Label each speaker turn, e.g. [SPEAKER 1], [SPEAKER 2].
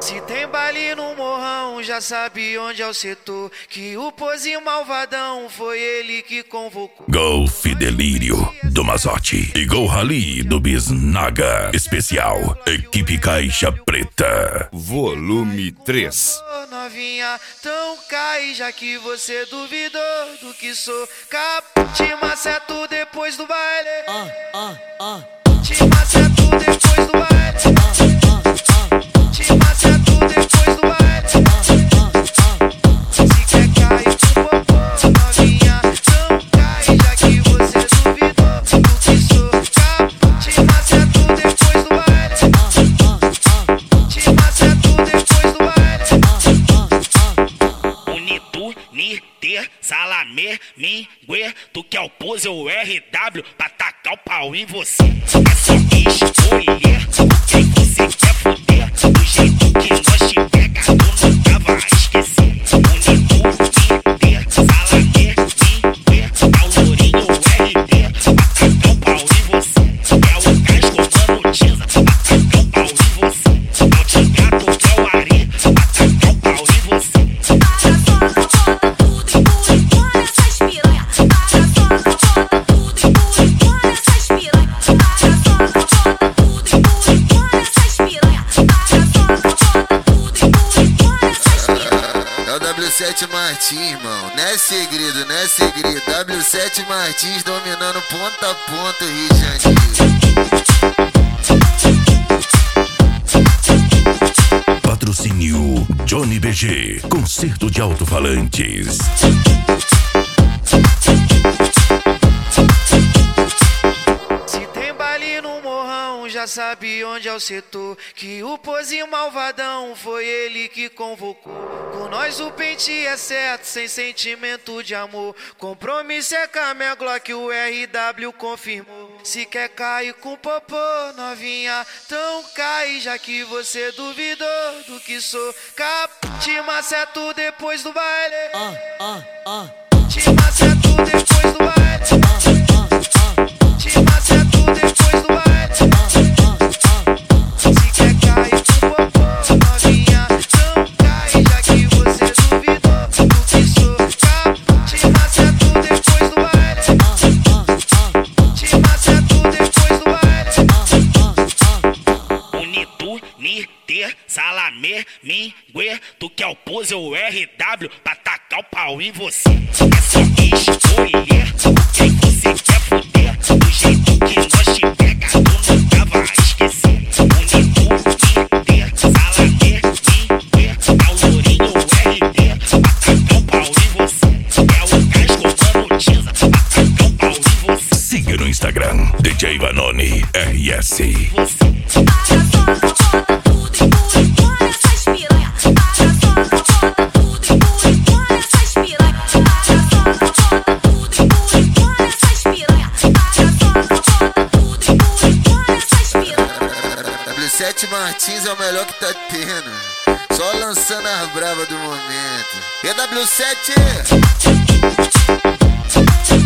[SPEAKER 1] Se tem baile no morrão, já sabe onde é o setor. Que o Pozinho malvadão foi ele que convocou.
[SPEAKER 2] Golf Delírio do Mazotti e Gol Rally do Bisnaga. Especial Equipe Caixa Preta.
[SPEAKER 3] Volume 3.
[SPEAKER 1] Novinha, então cai, já que você duvidou do que sou. Capaz, te maceto depois do baile. Te maceto depois do baile. Te maceto depois do baile. Se quer cair com popô, novinha, então cai, já que você duvidou do que sou. Capaz, te maceto depois do baile. Te maceto depois do baile.
[SPEAKER 4] Unitu, Niter, Salamé, Mingue, tu quer o pose ou RW pra tacar o pau em você. É só escolher quem você quer foder. Do jeito que nós te pega, tu nunca vai esquecer. Unitu, Niter, Salamé, Mingue, é o lourinho RD pra tacar o pau em você. É o casco, mano, Tiza, pra tacar o pau em você. É o Tigato, que é o Ari, pra tacar o pau em você.
[SPEAKER 5] É o W7 Martins, irmão. Não é segredo, não é segredo. W7 Martins dominando ponta a ponta o Rio de Janeiro.
[SPEAKER 2] Patrocínio Johnny BG. Concerto de alto-falantes.
[SPEAKER 1] Se tem baile no morrão, já sabe onde é o setor. Que o Pozinho malvadão foi ele que convocou. Com nós o pente é certo, sem sentimento de amor. Compromisso é com a minha Glock, o RW confirmou. Se quer cair com popô, novinha, então cai, já que você duvidou do que sou. Capaz, te maceto depois do baile. Te maceto depois do baile. Te maceto depois do baile. Se quer cair com popô, novinha, então cai, já que você duvidou do que sou. Capaz, te maceto depois do baile. Te maceto depois do baile.
[SPEAKER 4] Unitu, Niter, Salamé, Mingue, tu quer o pose ou RW pra tacar o pau em você. É só escolher quem você quer foder. Do jeito que nós te pega, tu nunca vai esquecer. Unitu, Niter, Salamé, Mingue, é o lourinho RD pra tacar o pau em você. É o casco, mano, Tiza, pra tacar o pau em você.
[SPEAKER 2] Siga no Instagram DJ Vanoni RS.
[SPEAKER 5] W7 Martins é o melhor que tá tendo. Só lançando as bravas do momento. E W7